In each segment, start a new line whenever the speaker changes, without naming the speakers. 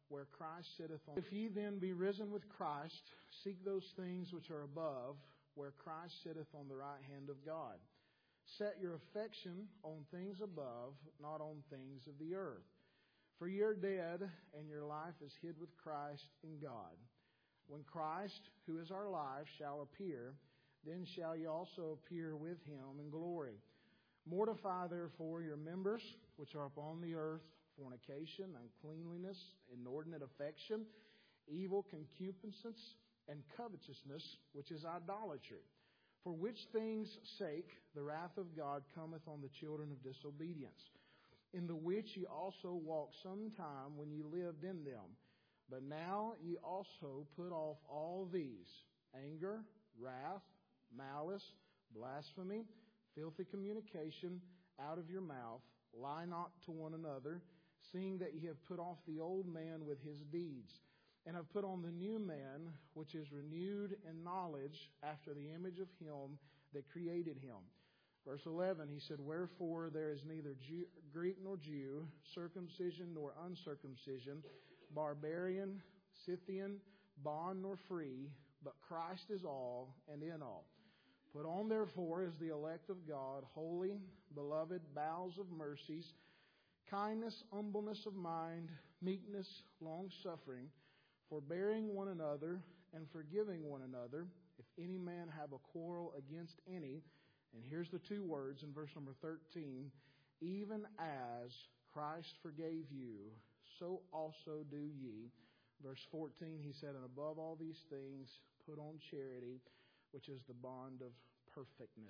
where Christ sitteth on. If ye then be risen with Christ, seek those things which are above, where Christ sitteth on the right hand of God. Set your affection on things above, not on things of the earth. For ye are dead, and your life is hid with Christ in God. When Christ, who is our life, shall appear, then shall ye also appear with Him in glory. Mortify therefore your members which are upon the earth, fornication, uncleanliness, inordinate affection, evil concupiscence, and covetousness, which is idolatry. For which things' sake the wrath of God cometh on the children of disobedience, in the which ye also walked sometime when ye lived in them. But now ye also put off all these: anger, wrath, malice, blasphemy, filthy communication out of your mouth. Lie not to one another, seeing that ye have put off the old man with his deeds, and have put on the new man, which is renewed in knowledge after the image of Him that created him. Verse 11, he said, Wherefore there is neither Greek nor Jew, circumcision nor uncircumcision, barbarian, Scythian, bond nor free, but Christ is all and in all. Put on therefore as the elect of God, holy, beloved, bowels of mercies, kindness, humbleness of mind, meekness, long-suffering, forbearing one another, and forgiving one another, if any man have a quarrel against any. And here's the two words in verse number 13. Even as Christ forgave you, so also do ye. Verse 14, he said, And above all these things, put on charity, which is the bond of perfectness.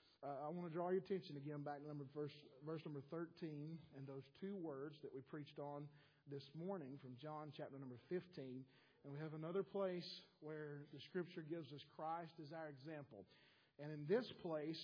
I want to draw your attention again back to verse number 13 and those two words that we preached on this morning from John chapter number 15. And we have another place where the Scripture gives us Christ as our example. And in this place,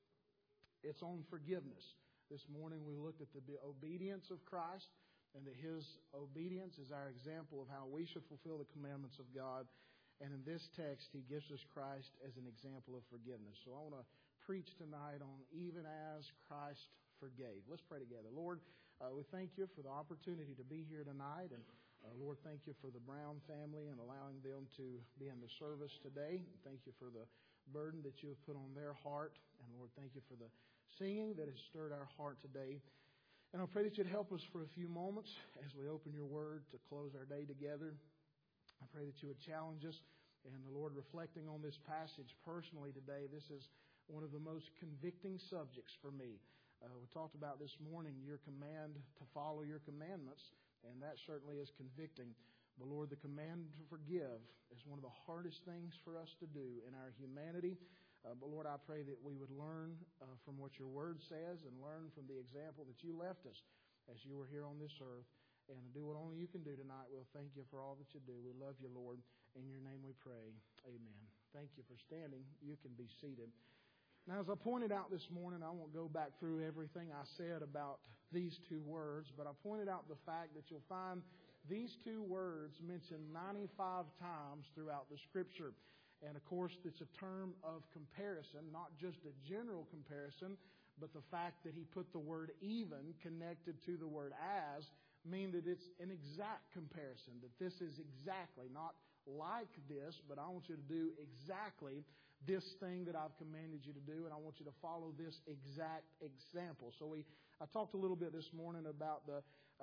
it's on forgiveness. This morning we looked at the obedience of Christ, and that His obedience is our example of how we should fulfill the commandments of God. And in this text, He gives us Christ as an example of forgiveness. So I want to preach tonight on even as Christ forgave. Let's pray together. Lord, we thank You for the opportunity to be here tonight. And Lord, thank You for the Brown family and allowing them to be in the service today. Thank You for the burden that You have put on their heart. And Lord, thank You for the singing that has stirred our heart today. And I pray that You'd help us for a few moments as we open Your Word to close our day together. I pray that You would challenge us. And the Lord, reflecting on this passage personally today, this is one of the most convicting subjects for me. We talked about this morning Your command to follow Your commandments, and that certainly is convicting. But Lord, the command to forgive is one of the hardest things for us to do in our humanity. But Lord, I pray that we would learn from what Your Word says and learn from the example that You left us as You were here on this earth. And do what only You can do tonight. We'll thank You for all that You do. We love You, Lord. In Your name we pray. Amen. Thank you for standing. You can be seated. Now, as I pointed out this morning, I won't go back through everything I said about these two words, but I pointed out the fact that you'll find these two words mentioned 95 times throughout the Scripture. And of course, it's a term of comparison, not just a general comparison, but the fact that he put the word even connected to the word as mean that it's an exact comparison, that this is exactly, not like this, but I want you to do exactly this thing that I've commanded you to do, and I want you to follow this exact example. So I talked a little bit this morning about the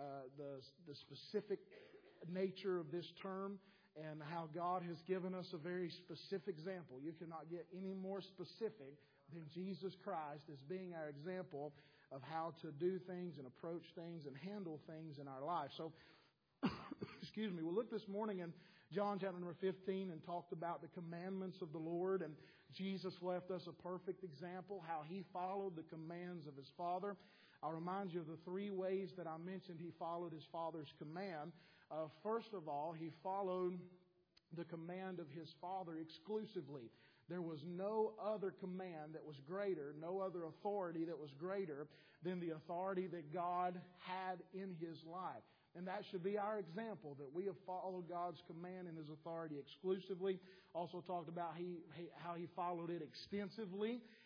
specific nature of this term and how God has given us a very specific example. You cannot get any more specific than Jesus Christ as being our example of how to do things and approach things and handle things in our life. So, excuse me, we'll look this morning in John chapter number 15 and talked about the commandments of the Lord. And Jesus left us a perfect example, how He followed the commands of His Father. I'll remind you of the three ways that I mentioned He followed His Father's command. First of all, He followed the command of His Father exclusively. There was no other command that was greater, no other authority that was greater than the authority that God had in His life. And that should be our example, that we have followed God's command and His authority exclusively. Also talked about how He followed it extensively.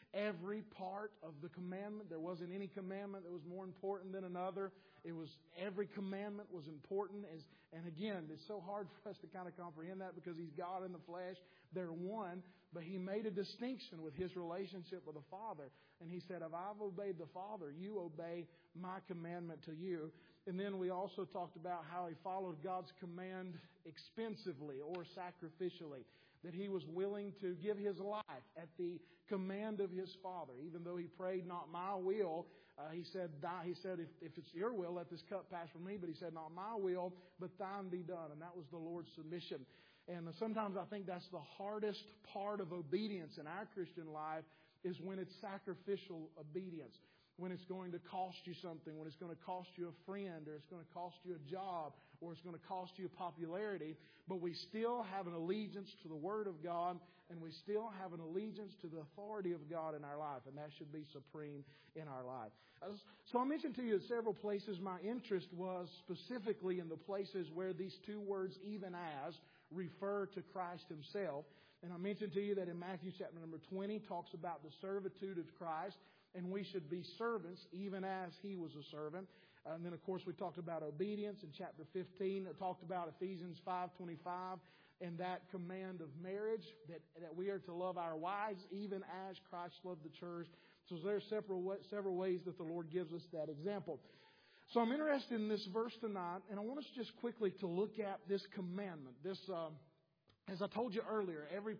every part of the commandment. There wasn't any commandment that was more important than another. It was every commandment was important. And again, it's so hard for us to kind of comprehend that because He's God in the flesh. They're one. But He made a distinction with His relationship with the Father. And He said, if I've obeyed the Father, you obey my commandment to you. And then we also talked about how He followed God's command expensively or sacrificially. That He was willing to give His life at the command of His Father. Even though He prayed, not my will, He said, if it's your will, let this cup pass from me. But He said, not my will, but thine be done. And that was the Lord's submission. And sometimes I think that's the hardest part of obedience in our Christian life is when it's sacrificial obedience. When it's going to cost you something, when it's going to cost you a friend, or it's going to cost you a job, or it's going to cost you popularity, but we still have an allegiance to the Word of God, and we still have an allegiance to the authority of God in our life, and that should be supreme in our life. So I mentioned to you in several places my interest was specifically in the places where these two words, even as, refer to Christ Himself. And I mentioned to you that in Matthew chapter number 20 talks about the servitude of Christ. And we should be servants, even as He was a servant. And then, of course, we talked about obedience in chapter 15. It talked about Ephesians 5:25 and that command of marriage, that we are to love our wives, even as Christ loved the church. So there are several ways that the Lord gives us that example. So I'm interested in this verse tonight, and I want us just quickly to look at this commandment. As I told you earlier, every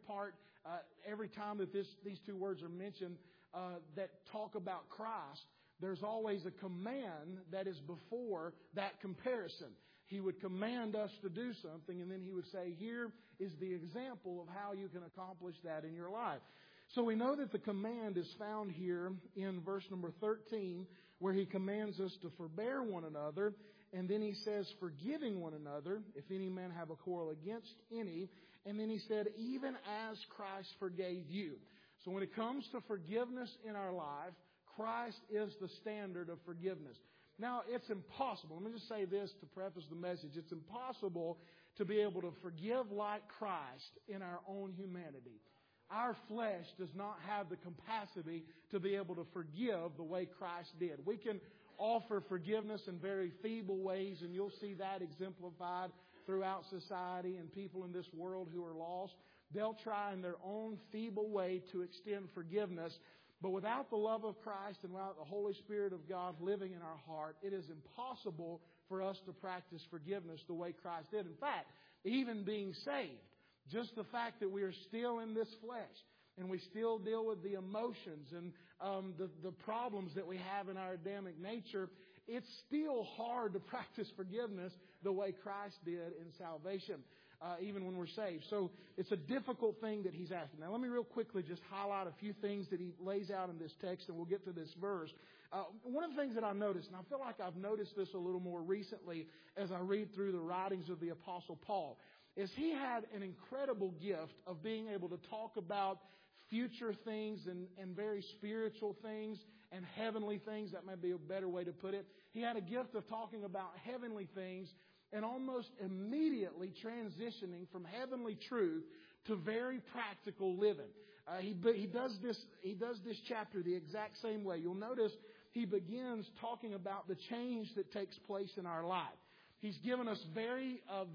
time that these two words are mentioned, that talk about Christ, there's always a command that is before that comparison. He would command us to do something, and then He would say, here is the example of how you can accomplish that in your life. So we know that the command is found here in verse number 13, where He commands us to forbear one another. And then He says, forgiving one another, if any man have a quarrel against any. And then He said, even as Christ forgave you. So when it comes to forgiveness in our life, Christ is the standard of forgiveness. Now, it's impossible. Let me just say this to preface the message. It's impossible to be able to forgive like Christ in our own humanity. Our flesh does not have the capacity to be able to forgive the way Christ did. We can offer forgiveness in very feeble ways, and you'll see that exemplified throughout society and people in this world who are lost. They'll try in their own feeble way to extend forgiveness. But without the love of Christ and without the Holy Spirit of God living in our heart, it is impossible for us to practice forgiveness the way Christ did. In fact, even being saved, just the fact that we are still in this flesh and we still deal with the emotions and the problems that we have in our Adamic nature, it's still hard to practice forgiveness the way Christ did in salvation. Even when we're saved. So it's a difficult thing that He's asking. Now let me real quickly just highlight a few things that He lays out in this text, and we'll get to this verse. One of the things that I noticed, and I feel like I've noticed this a little more recently as I read through the writings of the Apostle Paul, is he had an incredible gift of being able to talk about future things and very spiritual things and heavenly things. That might be a better way to put it. He had a gift of talking about heavenly things and almost immediately transitioning from heavenly truth to very practical living. He does this chapter the exact same way. You'll notice he begins talking about the change that takes place in our life. He's given us very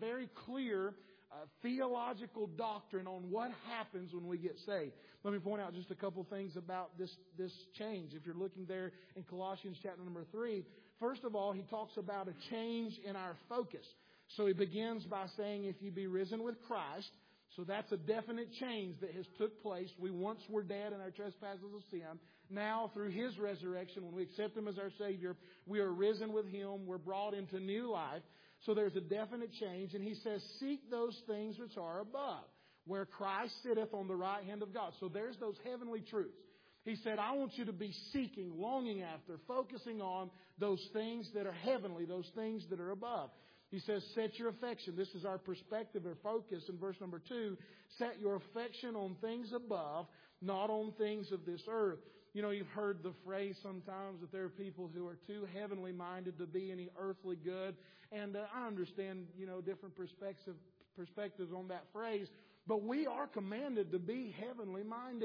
clear theological doctrine on what happens when we get saved. Let me point out just a couple things about this change. If you're looking there in Colossians chapter number 3, first of all, he talks about a change in our focus. So he begins by saying, if you be risen with Christ, so that's a definite change that has took place. We once were dead in our trespasses of sin. Now, through His resurrection, when we accept Him as our Savior, we are risen with Him. We're brought into new life. So there's a definite change. And he says, seek those things which are above, where Christ sitteth on the right hand of God. So there's those heavenly truths. He said, I want you to be seeking, longing after, focusing on those things that are heavenly, those things that are above. He says, set your affection. This is our perspective or focus in verse number 2. Set your affection on things above, not on things of this earth. You know, you've heard the phrase sometimes that there are people who are too heavenly minded to be any earthly good. And I understand, different perspectives on that phrase. But we are commanded to be heavenly minded.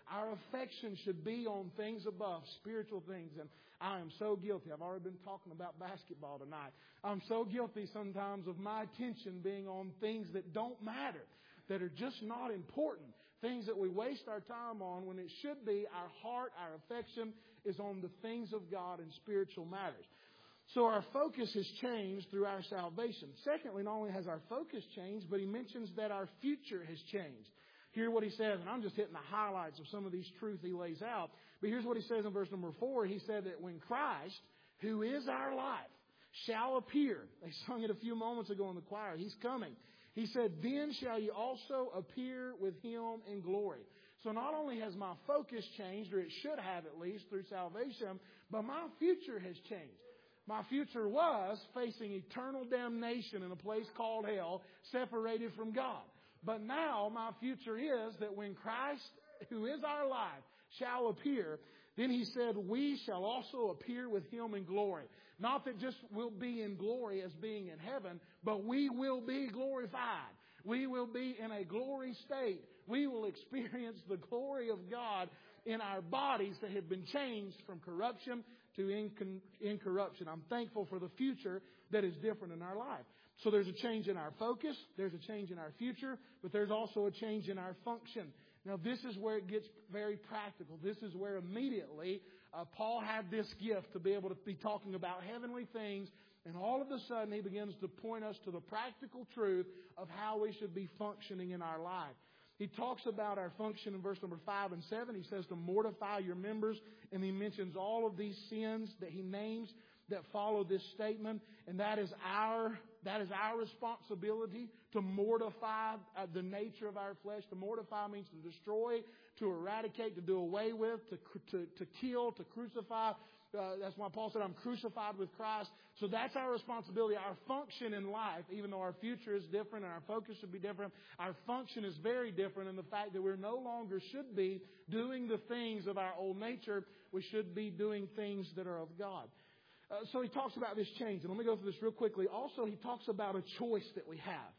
Our affection should be on things above, spiritual things. And I am so guilty. I've already been talking about basketball tonight. I'm so guilty sometimes of my attention being on things that don't matter, that are just not important. Things that we waste our time on when it should be our heart, our affection is on the things of God and spiritual matters. So our focus has changed through our salvation. Secondly, not only has our focus changed, but he mentions that our future has changed. Hear what he says, and I'm just hitting the highlights of some of these truths he lays out. But here's what he says in verse number 4. He said that when Christ, who is our life, shall appear. They sung it a few moments ago in the choir. He's coming. He said, then shall ye also appear with him in glory. So not only has my focus changed, or it should have at least through salvation, but my future has changed. My future was facing eternal damnation in a place called hell, separated from God. But now my future is that when Christ, who is our life, shall appear, then he said, we shall also appear with him in glory. Not that just we'll be in glory as being in heaven, but we will be glorified. We will be in a glory state. We will experience the glory of God in our bodies that have been changed from corruption to incorruption. I'm thankful for the future that is different in our life. So there's a change in our focus, there's a change in our future, but there's also a change in our function. Now this is where it gets very practical. This is where immediately Paul had this gift to be able to be talking about heavenly things, and all of a sudden he begins to point us to the practical truth of how we should be functioning in our life. He talks about our function in verse number 5 and 7. He says to mortify your members, and he mentions all of these sins that he names that follow this statement, and that is our responsibility to mortify the nature of our flesh. To mortify means to destroy, to eradicate, to do away with, to kill, to crucify. That's why Paul said, I'm crucified with Christ. So that's our responsibility. Our function in life, even though our future is different and our focus should be different, our function is very different in the fact that we're no longer should be doing the things of our old nature. We should be doing things that are of God. So he talks about this change. And let me go through this real quickly. Also, he talks about a choice that we have.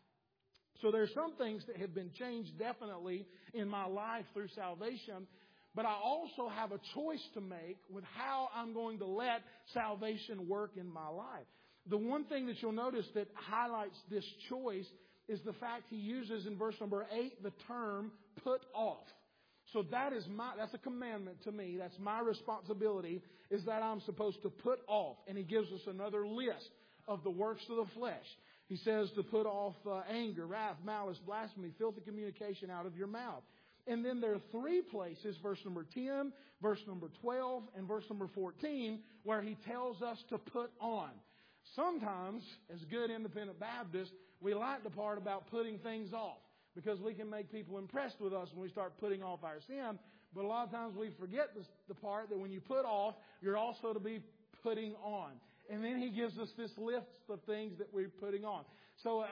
So there are some things that have been changed definitely in my life through salvation. But I also have a choice to make with how I'm going to let salvation work in my life. The one thing that you'll notice that highlights this choice is the fact he uses in verse number 8 the term put off. So that's a commandment to me. That's my responsibility, is that I'm supposed to put off. And he gives us another list of the works of the flesh. He says to put off anger, wrath, malice, blasphemy, filthy communication out of your mouth. And then there are 3 places, verse number 10, verse number 12, and verse number 14, where he tells us to put on. Sometimes, as good independent Baptists, we like the part about putting things off, because we can make people impressed with us when we start putting off our sin. But a lot of times we forget the part that when you put off, you're also to be putting on. And then he gives us this list of things that we're putting on. So,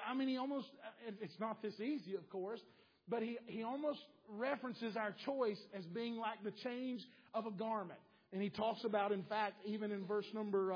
it's not this easy, of course, but he almost references our choice as being like the change of a garment. And he talks about, in fact, even in verse number,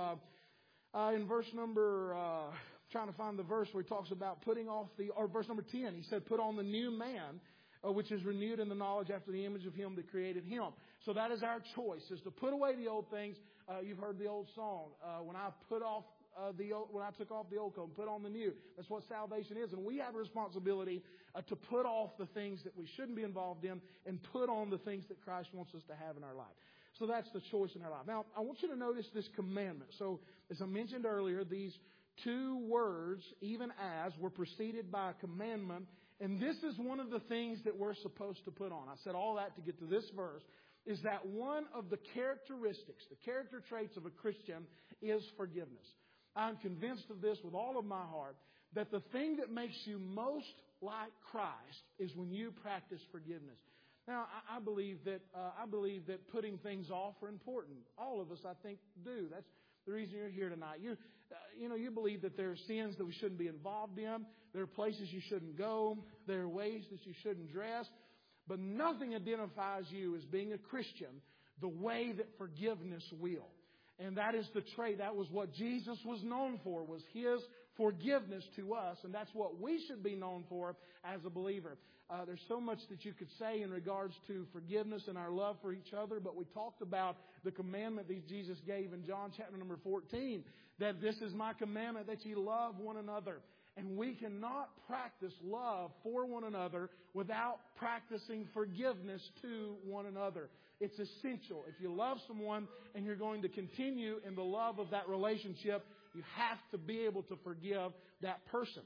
trying to find the verse where he talks about putting off verse number 10, he said, put on the new man, which is renewed in the knowledge after the image of him that created him. So that is our choice, is to put away the old things. You've heard the old song, when I took off the old coat and put on the new. That's what salvation is. And we have a responsibility to put off the things that we shouldn't be involved in and put on the things that Christ wants us to have in our life. So that's the choice in our life. Now, I want you to notice this commandment. So, as I mentioned earlier, these 2 words, even as, were preceded by a commandment. And this is one of the things that we're supposed to put on. I said all that to get to this verse, is that one of the characteristics, the character traits of a Christian is forgiveness. I'm convinced of this with all of my heart, that the thing that makes you most like Christ is when you practice forgiveness. Now, I believe that putting things off are important. All of us, I think, do. That's the reason you're here tonight. You believe that there are sins that we shouldn't be involved in. There are places you shouldn't go. There are ways that you shouldn't dress. But nothing identifies you as being a Christian the way that forgiveness will. And that is the trait. That was what Jesus was known for, was His forgiveness to us, and that's what we should be known for as a believer. There's so much that you could say in regards to forgiveness and our love for each other, but we talked about the commandment that Jesus gave in John chapter number 14, that this is my commandment, that ye love one another. And we cannot practice love for one another without practicing forgiveness to one another. It's essential. If you love someone and you're going to continue in the love of that relationship, you have to be able to forgive that person.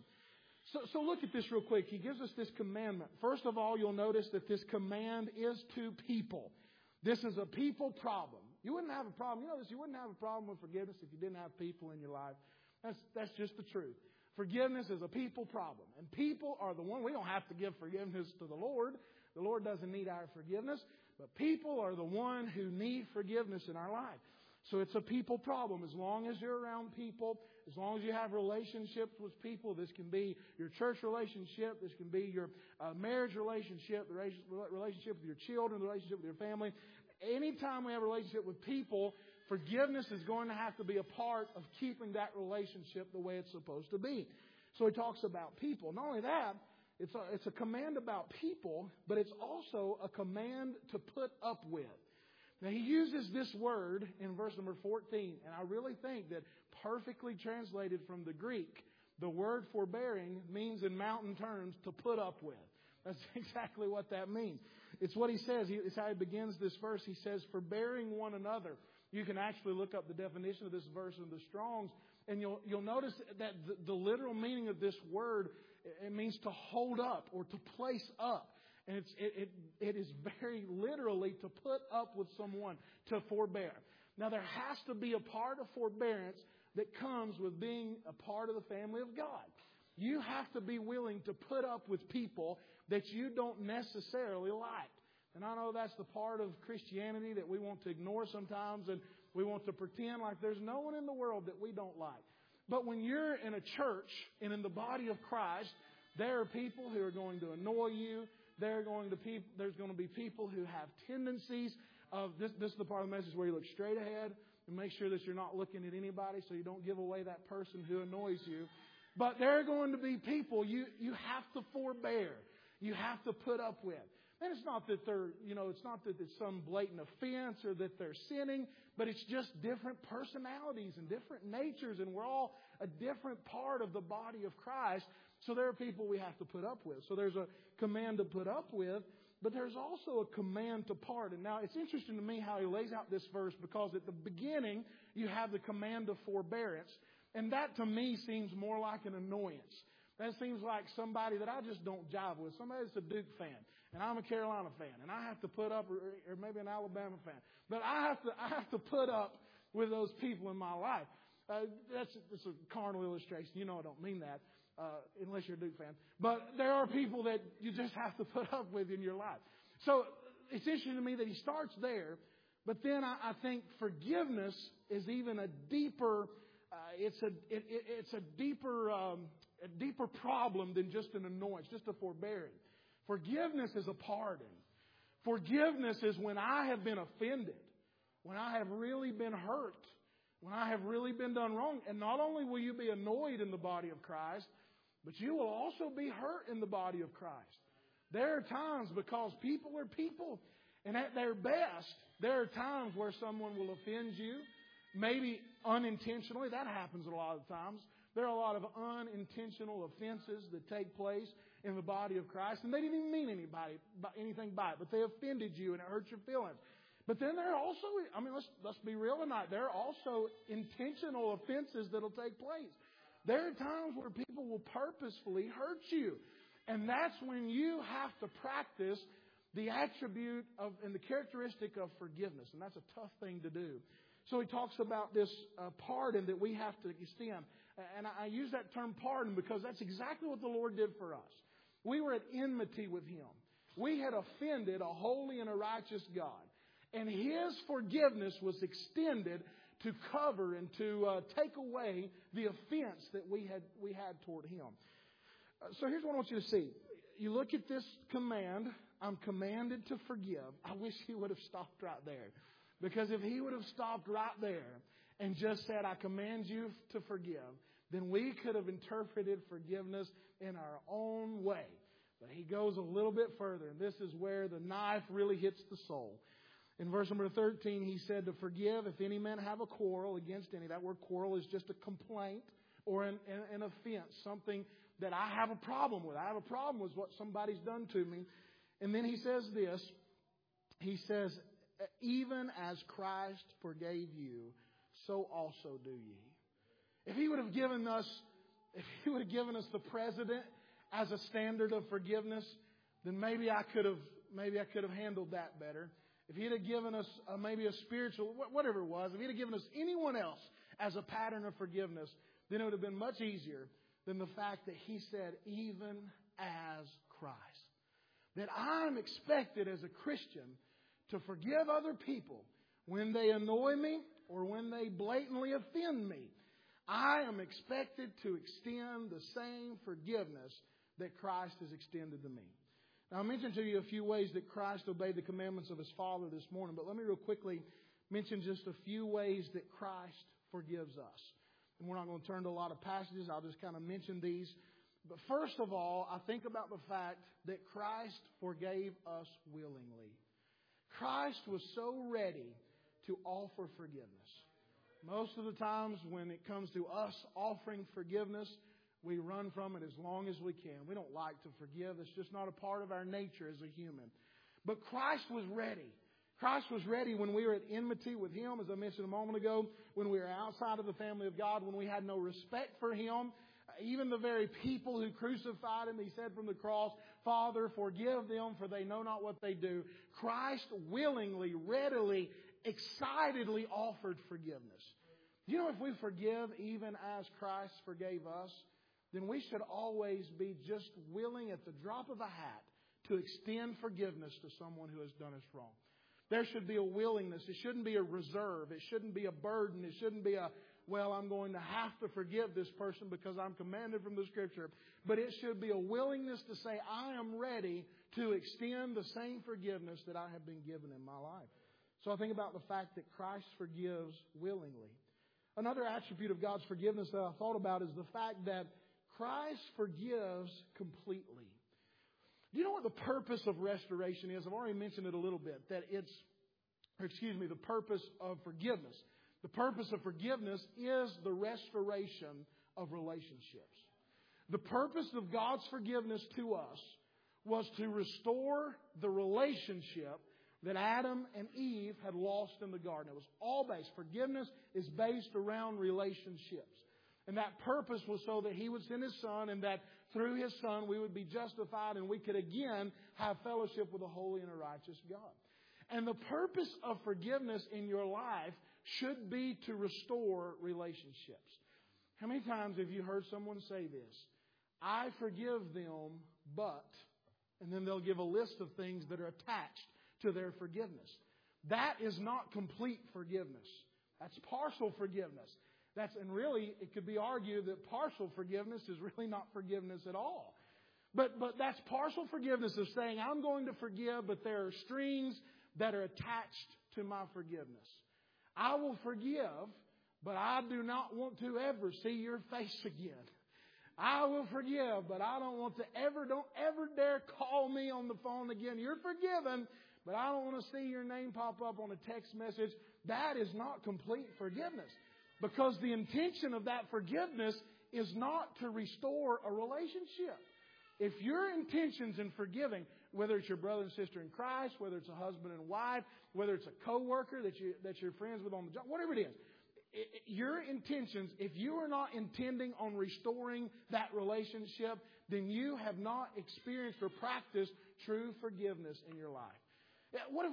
So look at this real quick. He gives us this commandment. First of all, you'll notice that this command is to people. This is a people problem. You wouldn't have a problem. You know this, you wouldn't have a problem with forgiveness if you didn't have people in your life. That's just the truth. Forgiveness is a people problem. And people are the one. We don't have to give forgiveness to the Lord. The Lord doesn't need our forgiveness. But people are the one who need forgiveness in our life. So it's a people problem. As long as you're around people, as long as you have relationships with people, this can be your church relationship, this can be your marriage relationship, the relationship with your children, the relationship with your family. Anytime we have a relationship with people, forgiveness is going to have to be a part of keeping that relationship the way it's supposed to be. So he talks about people. Not only that, it's a command about people, but it's also a command to put up with. Now, he uses this word in verse number 14, and I really think that perfectly translated from the Greek, the word forbearing means in mountain terms to put up with. That's exactly what that means. It's what he says. It's how he begins this verse. He says, forbearing one another. You can actually look up the definition of this verse in the Strong's, and you'll notice that the literal meaning of this word, it means to hold up or to place up. And it is very literally to put up with someone, to forbear. Now, there has to be a part of forbearance that comes with being a part of the family of God. You have to be willing to put up with people that you don't necessarily like. And I know that's the part of Christianity that we want to ignore sometimes, and we want to pretend like there's no one in the world that we don't like. But when you're in a church and in the body of Christ, there are people who are going to annoy you. There's going to be people who have tendencies of this is the part of the message where you look straight ahead and make sure that you're not looking at anybody so you don't give away that person who annoys you. But there are going to be people you have to forbear. You have to put up with. And it's not that it's not that it's some blatant offense or that they're sinning, but it's just different personalities and different natures, and we're all a different part of the body of Christ. So there are people we have to put up with. So there's a command to put up with, but there's also a command to pardon. Now, it's interesting to me how he lays out this verse, because at the beginning you have the command of forbearance, and that to me seems more like an annoyance. That seems like somebody that I just don't jive with. Somebody that's a Duke fan, and I'm a Carolina fan, and I have to put up, or maybe an Alabama fan, but I have to put up with those people in my life. That's a carnal illustration. You know I don't mean that. Unless you're a Duke fan. But there are people that you just have to put up with in your life. So it's interesting to me that he starts there, but then I think forgiveness is even a deeper, it's a deeper problem than just an annoyance, just a forbearing. Forgiveness is a pardon. Forgiveness is when I have been offended, when I have really been hurt, when I have really been done wrong. And not only will you be annoyed in the body of Christ, but you will also be hurt in the body of Christ. There are times, because people are people, and at their best, there are times where someone will offend you, maybe unintentionally. That happens a lot of times. There are a lot of unintentional offenses that take place in the body of Christ, and they didn't even mean anything by it, but they offended you and it hurt your feelings. But then there are also, let's be real tonight, there are also intentional offenses that will take place. There are times where people will purposefully hurt you. And that's when you have to practice the attribute of and the characteristic of forgiveness. And that's a tough thing to do. So he talks about this pardon that we have to extend. And I use that term pardon because that's exactly what the Lord did for us. We were at enmity with Him. We had offended a holy and a righteous God. And His forgiveness was extended to cover and to take away the offense that we had toward Him. So here's what I want you to see. You look at this command, I'm commanded to forgive. I wish He would have stopped right there. Because if He would have stopped right there and just said, I command you to forgive, then we could have interpreted forgiveness in our own way. But He goes a little bit further, and this is where the knife really hits the soul. In verse number 13, He said to forgive if any man have a quarrel against any. That word quarrel is just a complaint or an offense, something that I have a problem with. I have a problem with what somebody's done to me. And then He says this. He says, even as Christ forgave you, so also do ye. If He would have given us the president as a standard of forgiveness, then maybe I could have handled that better. If He'd have given us maybe a spiritual, whatever it was, if He'd have given us anyone else as a pattern of forgiveness, then it would have been much easier than the fact that He said, even as Christ. That I'm expected as a Christian to forgive other people when they annoy me or when they blatantly offend me. I am expected to extend the same forgiveness that Christ has extended to me. Now, I mentioned to you a few ways that Christ obeyed the commandments of His Father this morning, but let me real quickly mention just a few ways that Christ forgives us. And we're not going to turn to a lot of passages. I'll just kind of mention these. But first of all, I think about the fact that Christ forgave us willingly. Christ was so ready to offer forgiveness. Most of the times when it comes to us offering forgiveness, we run from it as long as we can. We don't like to forgive. It's just not a part of our nature as a human. But Christ was ready. Christ was ready when we were at enmity with Him, as I mentioned a moment ago, when we were outside of the family of God, when we had no respect for Him. Even the very people who crucified Him, He said from the cross, Father, forgive them, for they know not what they do. Christ willingly, readily, excitedly offered forgiveness. You know, if we forgive even as Christ forgave us, then we should always be just willing at the drop of a hat to extend forgiveness to someone who has done us wrong. There should be a willingness. It shouldn't be a reserve. It shouldn't be a burden. It shouldn't be well, I'm going to have to forgive this person because I'm commanded from the Scripture. But it should be a willingness to say, I am ready to extend the same forgiveness that I have been given in my life. So I think about the fact that Christ forgives willingly. Another attribute of God's forgiveness that I thought about is the fact that Christ forgives completely. Do you know what the purpose of restoration is? I've already mentioned it a little bit, that the purpose of forgiveness. The purpose of forgiveness is the restoration of relationships. The purpose of God's forgiveness to us was to restore the relationship that Adam and Eve had lost in the garden. It was all based. Forgiveness is based around relationships. And that purpose was so that He would send His Son, and that through His Son we would be justified and we could again have fellowship with a holy and a righteous God. And the purpose of forgiveness in your life should be to restore relationships. How many times have you heard someone say this? I forgive them, but, and then they'll give a list of things that are attached to their forgiveness. That is not complete forgiveness. That's partial forgiveness. And really, it could be argued that partial forgiveness is really not forgiveness at all. But that's partial forgiveness of saying, I'm going to forgive, but there are strings that are attached to my forgiveness. I will forgive, but I do not want to ever see your face again. I will forgive, but I don't ever dare call me on the phone again. You're forgiven, but I don't want to see your name pop up on a text message. That is not complete forgiveness. Because the intention of that forgiveness is not to restore a relationship. If your intentions in forgiving, whether it's your brother and sister in Christ, whether it's a husband and wife, whether it's a coworker that you're friends with on the job, whatever it is, your intentions, if you are not intending on restoring that relationship, then you have not experienced or practiced true forgiveness in your life. What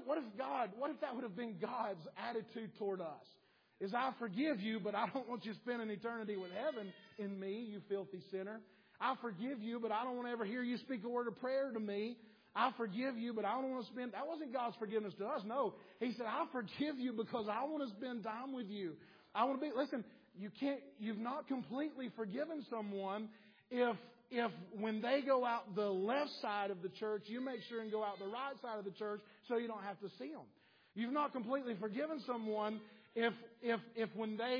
if that would have been God's attitude toward us? Is I forgive you, but I don't want you to spend an eternity with heaven in me, you filthy sinner. I forgive you, but I don't want to ever hear you speak a word of prayer to me. I forgive you, but I don't want to spend... That wasn't God's forgiveness to us. No. He said, I forgive you because I want to spend time with you. I want to be... Listen, you've not completely forgiven someone if when they go out the left side of the church, you make sure and go out the right side of the church so you don't have to see them. You've not completely forgiven someone if when they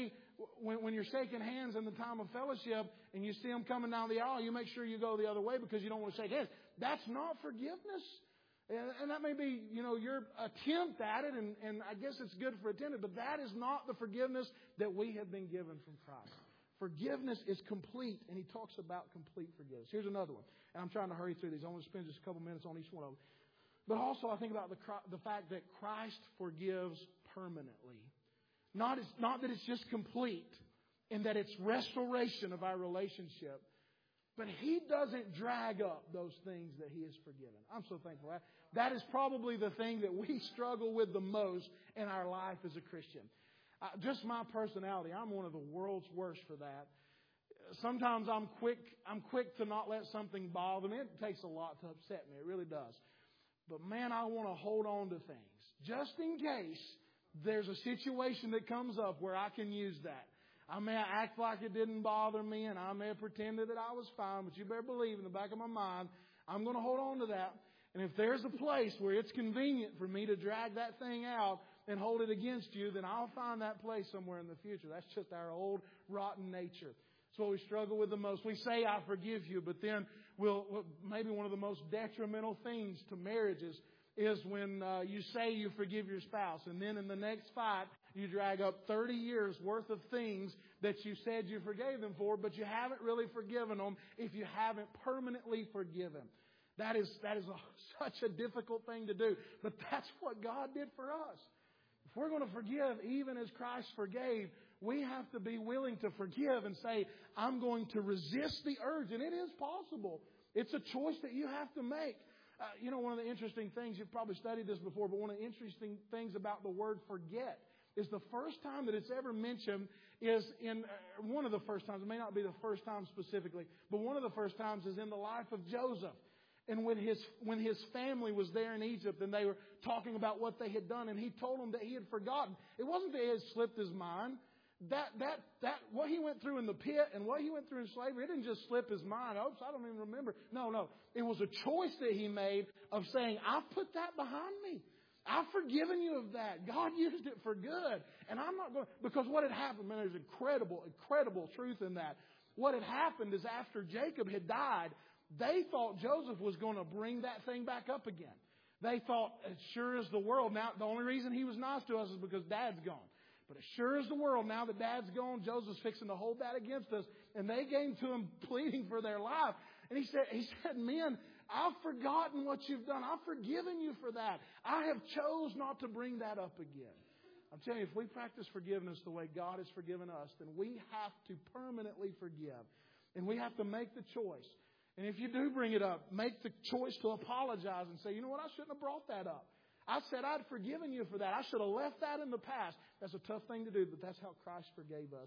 When you're shaking hands in the time of fellowship and you see them coming down the aisle, you make sure you go the other way because you don't want to shake hands. That's not forgiveness. And that may be, your attempt at it, and I guess it's good for attempt, but that is not the forgiveness that we have been given from Christ. Forgiveness is complete, and He talks about complete forgiveness. Here's another one, and I'm trying to hurry through these. I want to spend just a couple minutes on each one of them. But also I think about the fact that Christ forgives permanently. Not that it's just complete and that it's restoration of our relationship, but He doesn't drag up those things that He has forgiven. I'm so thankful. That is probably the thing that we struggle with the most in our life as a Christian. Just my personality, I'm one of the world's worst for that. Sometimes I'm quick to not let something bother me. It takes a lot to upset me. It really does. But man, I want to hold on to things just in case there's a situation that comes up where I can use that. I may act like it didn't bother me, and I may have pretended that I was fine, but you better believe in the back of my mind, I'm going to hold on to that. And if there's a place where it's convenient for me to drag that thing out and hold it against you, then I'll find that place somewhere in the future. That's just our old rotten nature. That's what we struggle with the most. We say, I forgive you, but then maybe one of the most detrimental things to marriages is when you say you forgive your spouse, and then in the next fight, you drag up 30 years worth of things that you said you forgave them for, but you haven't really forgiven them if you haven't permanently forgiven. That is such a difficult thing to do, but that's what God did for us. If we're going to forgive even as Christ forgave, we have to be willing to forgive and say, I'm going to resist the urge. And it is possible. It's a choice that you have to make. One of the interesting things, you've probably studied this before, but one of the interesting things about the word forget is the first time that it's ever mentioned is in one of the first times. It may not be the first time specifically, but one of the first times is in the life of Joseph. And when his family was there in Egypt and they were talking about what they had done, and he told them that he had forgotten. It wasn't that he had slipped his mind. That what he went through in the pit and what he went through in slavery, it didn't just slip his mind. Oops, I don't even remember. No. It was a choice that he made of saying, I've put that behind me. I've forgiven you of that. God used it for good. And I'm not going to, because what had happened, man, there's incredible truth in that. What had happened is after Jacob had died, they thought Joseph was going to bring that thing back up again. They thought, as sure as the world, now the only reason he was nice to us is because Dad's gone. But as sure as the world, now that Dad's gone, Joseph's fixing to hold that against us. And they came to him pleading for their life. And he said, men, I've forgotten what you've done. I've forgiven you for that. I have chose not to bring that up again. I'm telling you, if we practice forgiveness the way God has forgiven us, then we have to permanently forgive. And we have to make the choice. And if you do bring it up, make the choice to apologize and say, you know what, I shouldn't have brought that up. I said I'd forgiven you for that. I should have left that in the past. That's a tough thing to do, but that's how Christ forgave us.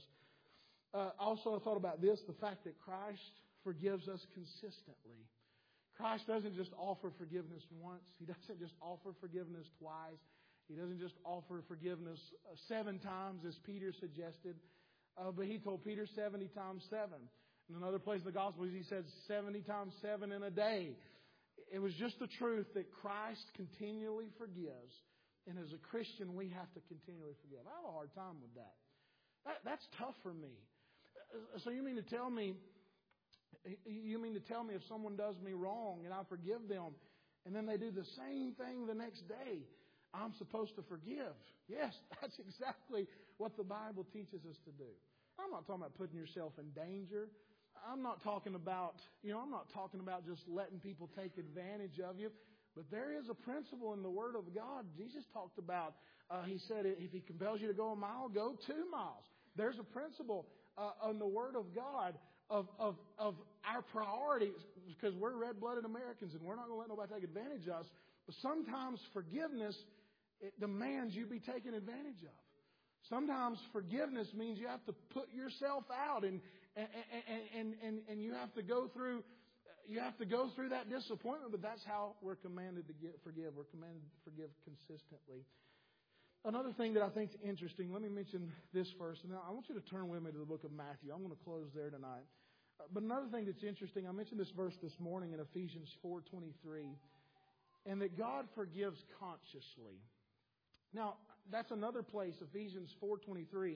Also, I thought about this, the fact that Christ forgives us consistently. Christ doesn't just offer forgiveness once. He doesn't just offer forgiveness twice. He doesn't just offer forgiveness 7 times, as Peter suggested. But he told Peter 70 times 7. In another place in the Gospels, he said 70 times 7 in a day. It was just the truth that Christ continually forgives. And as a Christian, we have to continually forgive. I have a hard time with that. That's tough for me. So you mean to tell me if someone does me wrong and I forgive them, and then they do the same thing the next day, I'm supposed to forgive? Yes, that's exactly what the Bible teaches us to do. I'm not talking about putting yourself in danger. I'm not talking about just letting people take advantage of you. But there is a principle in the Word of God. Jesus talked about, he said, if He compels you to go a mile, go 2 miles. There's a principle in the Word of God of our priorities, because we're red-blooded Americans and we're not going to let nobody take advantage of us. But sometimes forgiveness, it demands you be taken advantage of. Sometimes forgiveness means you have to put yourself out and you have to go through that disappointment, but that's how we're commanded to forgive. We're commanded to forgive consistently. Another thing that I think is interesting, let me mention this first, and I want you to turn with me to the book of Matthew. I'm going to close there tonight. But another thing that's interesting, I mentioned this verse this morning in Ephesians 4:23, and that God forgives consciously. Now, that's another place, Ephesians 4:23,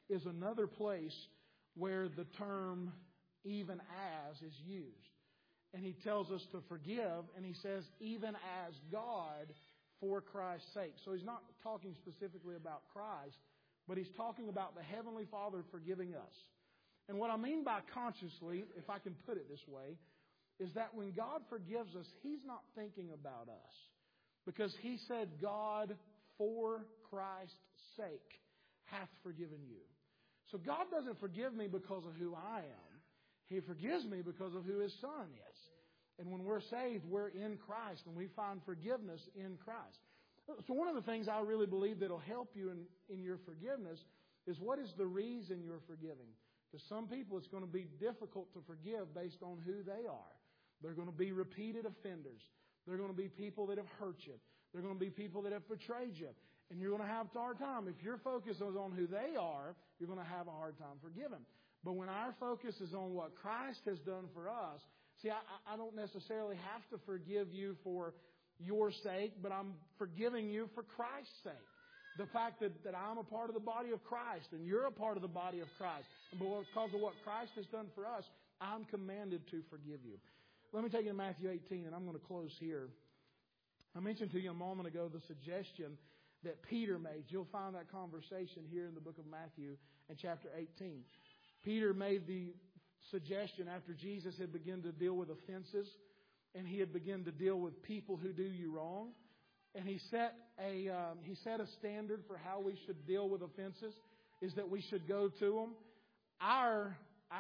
is another place where the term even as is used. And he tells us to forgive, and he says, even as God for Christ's sake. So he's not talking specifically about Christ, but he's talking about the Heavenly Father forgiving us. And what I mean by consciously, if I can put it this way, is that when God forgives us, He's not thinking about us. Because He said, God for Christ's sake hath forgiven you. So God doesn't forgive me because of who I am. He forgives me because of who His Son is. And when we're saved, we're in Christ, and we find forgiveness in Christ. So one of the things I really believe that will help you in your forgiveness is, what is the reason you're forgiving? Because some people, it's going to be difficult to forgive based on who they are. They're going to be repeated offenders. They're going to be people that have hurt you. They're going to be people that have betrayed you. And you're going to have a hard time. If your focus is on who they are, you're going to have a hard time forgiving. But when our focus is on what Christ has done for us, see, I don't necessarily have to forgive you for your sake, but I'm forgiving you for Christ's sake. The fact that I'm a part of the body of Christ and you're a part of the body of Christ. And because of what Christ has done for us, I'm commanded to forgive you. Let me take you to Matthew 18, and I'm going to close here. I mentioned to you a moment ago the suggestion that Peter made. You'll find that conversation here in the book of Matthew in chapter 18. Peter made the suggestion after Jesus had begun to deal with offenses, and he had begun to deal with people who do you wrong. And he set a standard for how we should deal with offenses, is that we should go to them. Our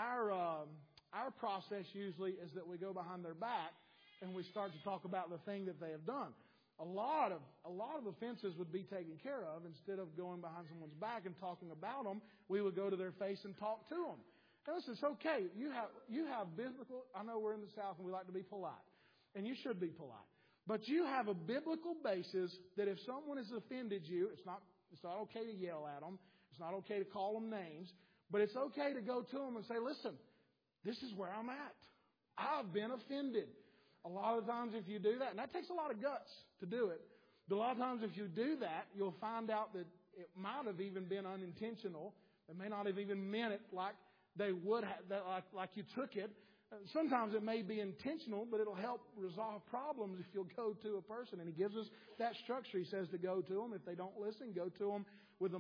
process usually is that we go behind their back and we start to talk about the thing that they have done. A lot of offenses would be taken care of. Instead of going behind someone's back and talking about them, we would go to their face and talk to them. Now listen, it's okay. You have biblical. I know we're in the South and we like to be polite, and you should be polite. But you have a biblical basis that if someone has offended you, it's not okay to yell at them. It's not okay to call them names. But it's okay to go to them and say, listen, this is where I'm at. I've been offended. A lot of times if you do that, and that takes a lot of guts to do it, but a lot of times if you do that, you'll find out that it might have even been unintentional. They may not have even meant it like they would have, like you took it. Sometimes it may be intentional, but it'll help resolve problems if you'll go to a person. And he gives us that structure. He says to go to them. If they don't listen, go to them with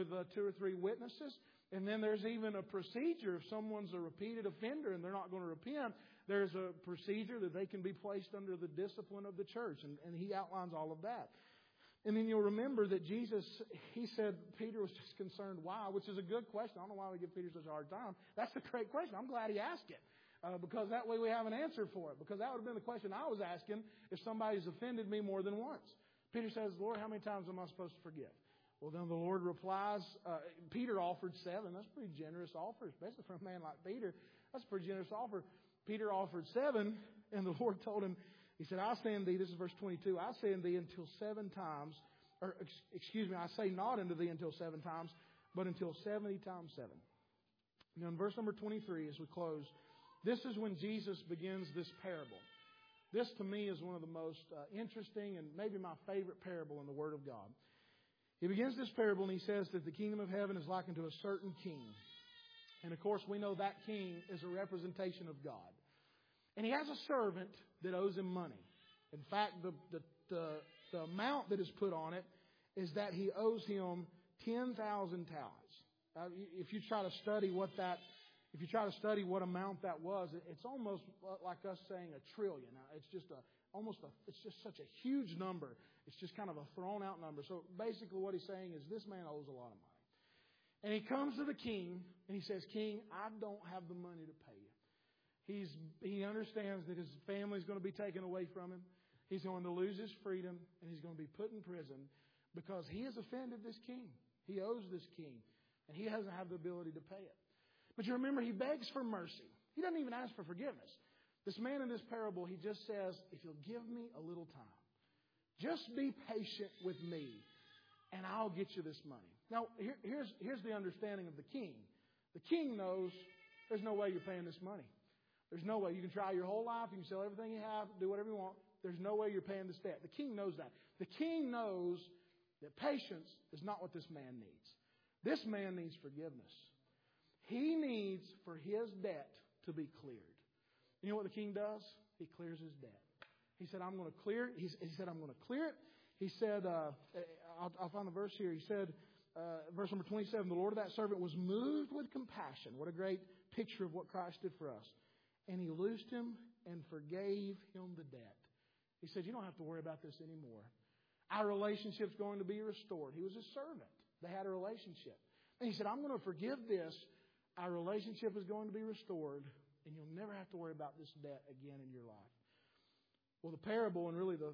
2 or 3 witnesses. And then there's even a procedure. If someone's a repeated offender and they're not going to repent, there's a procedure that they can be placed under the discipline of the church. And he outlines all of that. And then you'll remember that Jesus, he said Peter was just concerned why, which is a good question. I don't know why we give Peter such a hard time. That's a great question. I'm glad he asked it. Because that way we have an answer for it. Because that would have been the question I was asking if somebody's offended me more than once. Peter says, Lord, how many times am I supposed to forgive? Well, then the Lord replies, Peter offered 7. That's a pretty generous offer, especially for a man like Peter. That's a pretty generous offer. Peter offered 7, and the Lord told him, he said, I say unto thee, this is verse 22, I say unto thee until 7 times, or excuse me, I say not unto thee until 7 times, but until 70 times 7. Now in verse number 23, as we close, this is when Jesus begins this parable. This, to me, is one of the most interesting and maybe my favorite parable in the Word of God. He begins this parable and he says that the kingdom of heaven is likened to a certain king. And, of course, we know that king is a representation of God. And he has a servant that owes him money. In fact, the amount that is put on it is that he owes him 10,000 talents. If you try to study what amount that was, it's almost like us saying a trillion. Now, it's just such a huge number. It's just kind of a thrown out number. So basically what he's saying is this man owes a lot of money. And he comes to the king and he says, King, I don't have the money to pay you. He understands that his family is going to be taken away from him. He's going to lose his freedom and he's going to be put in prison because he has offended this king. He owes this king and he doesn't have the ability to pay it. But you remember, he begs for mercy. He doesn't even ask for forgiveness. This man in this parable, he just says, if you'll give me a little time, just be patient with me, and I'll get you this money. Now, here's the understanding of the king. The king knows there's no way you're paying this money. There's no way. You can try your whole life. You can sell everything you have, do whatever you want. There's no way you're paying this debt. The king knows that. The king knows that patience is not what this man needs. This man needs forgiveness. He needs for his debt to be cleared. You know what the king does? He clears his debt. He said, I'm going to clear it. He said, I'm going to clear it. He said, I'll find the verse here. He said, verse number 27, the Lord of that servant was moved with compassion. What a great picture of what Christ did for us. And He loosed him and forgave him the debt. He said, you don't have to worry about this anymore. Our relationship's going to be restored. He was His servant. They had a relationship. And He said, I'm going to forgive this. Our relationship is going to be restored. And you'll never have to worry about this debt again in your life. Well, the parable, and really the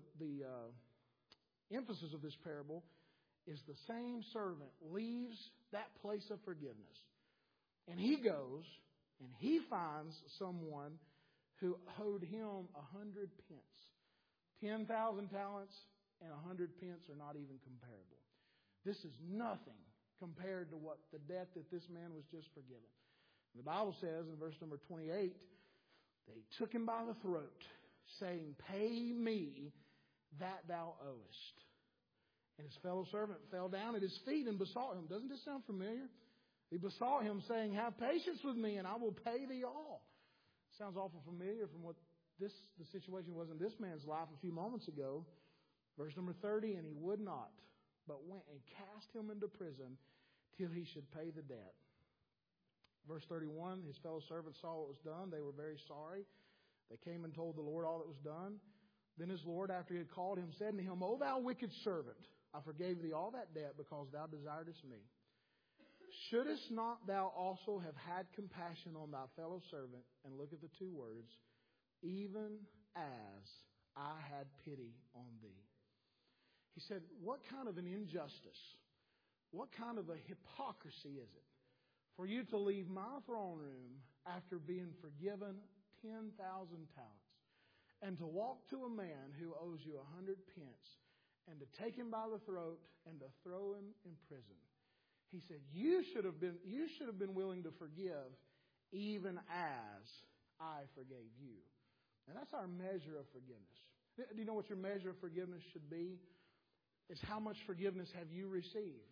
emphasis of this parable, is the same servant leaves that place of forgiveness. And he goes and he finds someone who owed him 100 pence. 10,000 talents and 100 pence are not even comparable. This is nothing compared to what the debt that this man was just forgiven. The Bible says in verse number 28, they took him by the throat, saying, pay me that thou owest. And his fellow servant fell down at his feet and besought him. Doesn't this sound familiar? He besought him, saying, have patience with me, and I will pay thee all. Sounds awful familiar from what the situation was in this man's life a few moments ago. Verse number 30, and he would not, but went and cast him into prison till he should pay the debt. Verse 31, his fellow servants saw what was done. They were very sorry. They came and told the Lord all that was done. Then his Lord, after he had called him, said to him, O thou wicked servant, I forgave thee all that debt because thou desiredest me. Shouldest not thou also have had compassion on thy fellow servant? And look at the two words, even as I had pity on thee. He said, what kind of an injustice, what kind of a hypocrisy is it for you to leave my throne room after being forgiven 10,000 talents and to walk to a man who owes you 100 pence and to take him by the throat and to throw him in prison? He said, you should have been willing to forgive even as I forgave you. And that's our measure of forgiveness. Do you know what your measure of forgiveness should be? It's how much forgiveness have you received.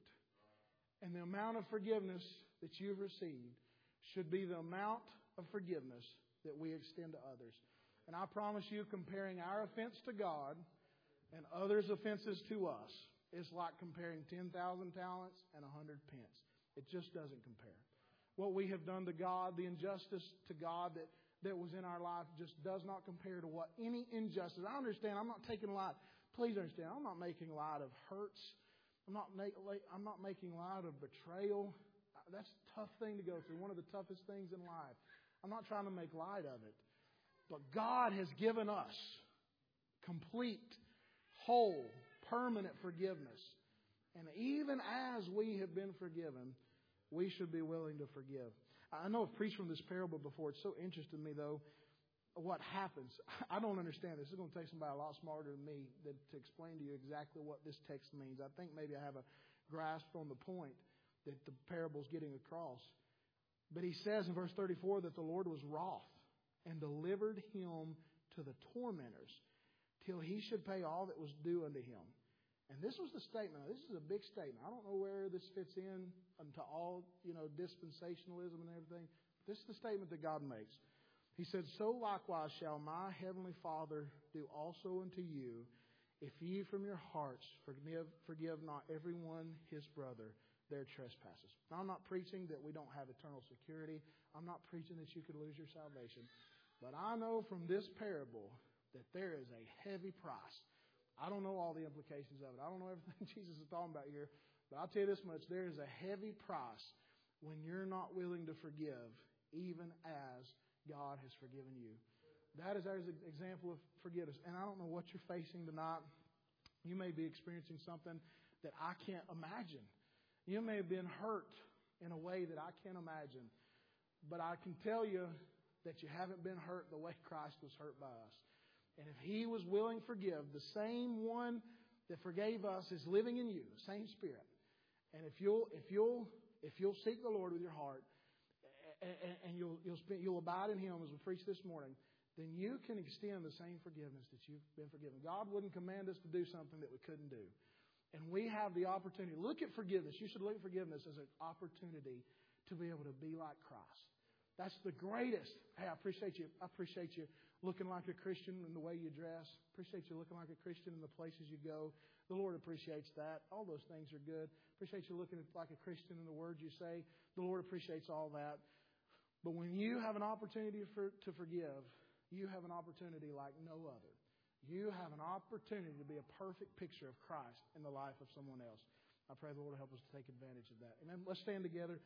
And the amount of forgiveness that you've received should be the amount of forgiveness that we extend to others. And I promise you, comparing our offense to God and others' offenses to us is like comparing 10,000 talents and 100 pence. It just doesn't compare. What we have done to God, the injustice to God that was in our life just does not compare to what any injustice. I understand. I'm not taking light. Please understand. I'm not making light of hurts. I'm not making light of betrayal. That's a tough thing to go through. One of the toughest things in life. I'm not trying to make light of it. But God has given us complete, whole, permanent forgiveness. And even as we have been forgiven, we should be willing to forgive. I know I've preached from this parable before. It's so interesting to me, though, what happens. I don't understand this. It's going to take somebody a lot smarter than me to explain to you exactly what this text means. I think maybe I have a grasp on the point that the parable's getting across. But he says in verse 34 that the Lord was wroth and delivered him to the tormentors till he should pay all that was due unto him. And this was the statement. This is a big statement. I don't know where this fits in to all, dispensationalism and everything. This is the statement that God makes. He said, so likewise shall my heavenly Father do also unto you, if ye from your hearts forgive not everyone his brother their trespasses. Now, I'm not preaching that we don't have eternal security. I'm not preaching that you could lose your salvation. But I know from this parable that there is a heavy price. I don't know all the implications of it. I don't know everything Jesus is talking about here. But I'll tell you this much. There is a heavy price when you're not willing to forgive, even as God has forgiven you. That is our example of forgiveness. And I don't know what you're facing tonight. You may be experiencing something that I can't imagine. You may have been hurt in a way that I can't imagine. But I can tell you that you haven't been hurt the way Christ was hurt by us. And if He was willing to forgive, the same one that forgave us is living in you, the same Spirit. And if you'll seek the Lord with your heart, and you'll abide in Him as we preached this morning, then you can extend the same forgiveness that you've been forgiven. God wouldn't command us to do something that we couldn't do. And we have the opportunity. Look at forgiveness. You should look at forgiveness as an opportunity to be able to be like Christ. That's the greatest. Hey, I appreciate you. I appreciate you looking like a Christian in the way you dress. Appreciate you looking like a Christian in the places you go. The Lord appreciates that. All those things are good. Appreciate you looking like a Christian in the words you say. The Lord appreciates all that. But when you have an opportunity to forgive, you have an opportunity like no other. You have an opportunity to be a perfect picture of Christ in the life of someone else. I pray the Lord will help us to take advantage of that. Amen. Let's stand together.